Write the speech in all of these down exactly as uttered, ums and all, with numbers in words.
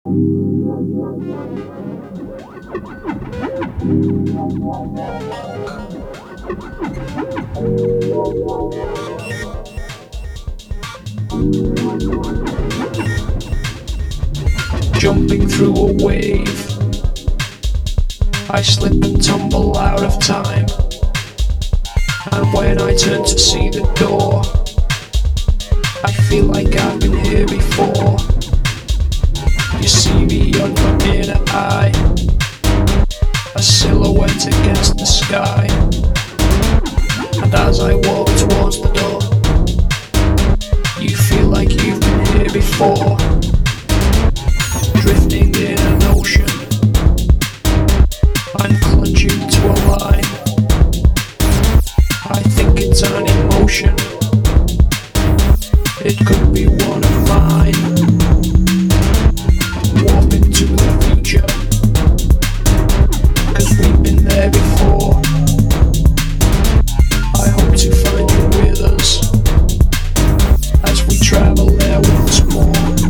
Jumping through a wave, I slip and tumble out of time. And when I turn to see the door, I feel like I've been here before. You see beyond my inner eye, a silhouette against the sky. And as I walk towards the door, you feel like you've been here before. Drifting in an ocean, I'm clutching to a line. I think it's an emotion, it could be one of mine. Warp into the future, 'cause we've been there before. I hope to find you with us as we travel there once more.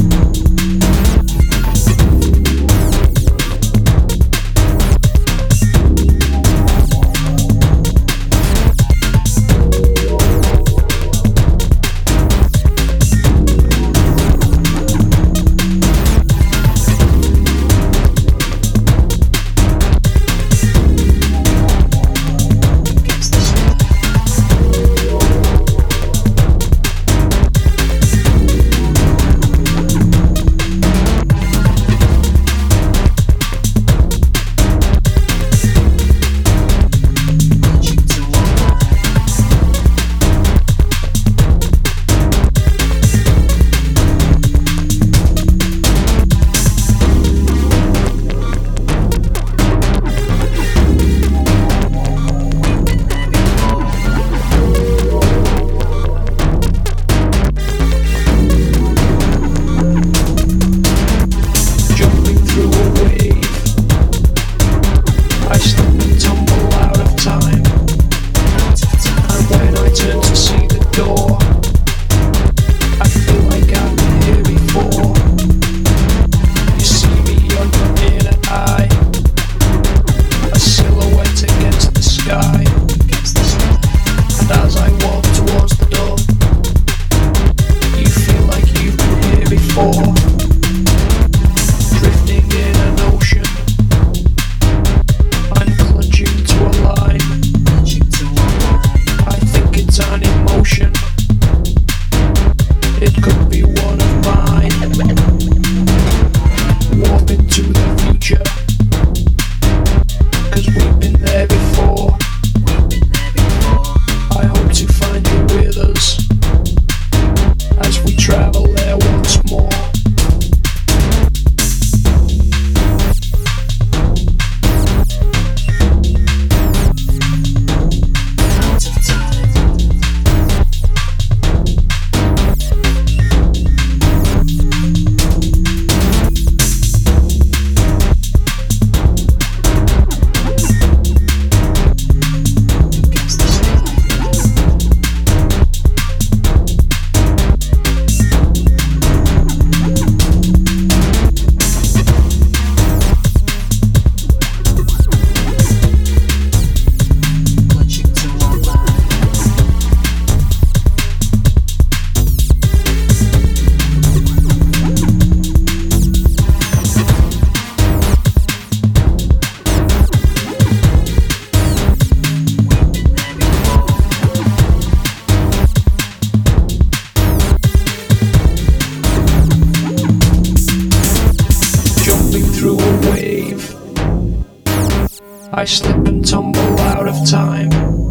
I slip and tumble out of time.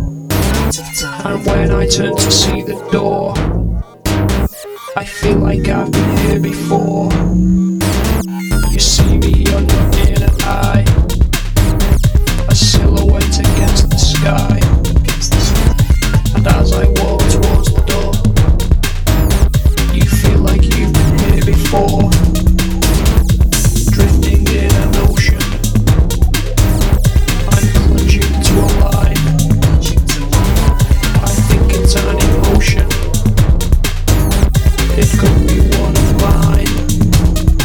And when I turn to see the door, I feel like I've been here before. You see beyond your inner eye, a silhouette against the sky. And as I walk towards the door, you feel like you've been here before. Drifting in an ocean, I'm clutching to a line. I think it's an emotion, it could be one of mine.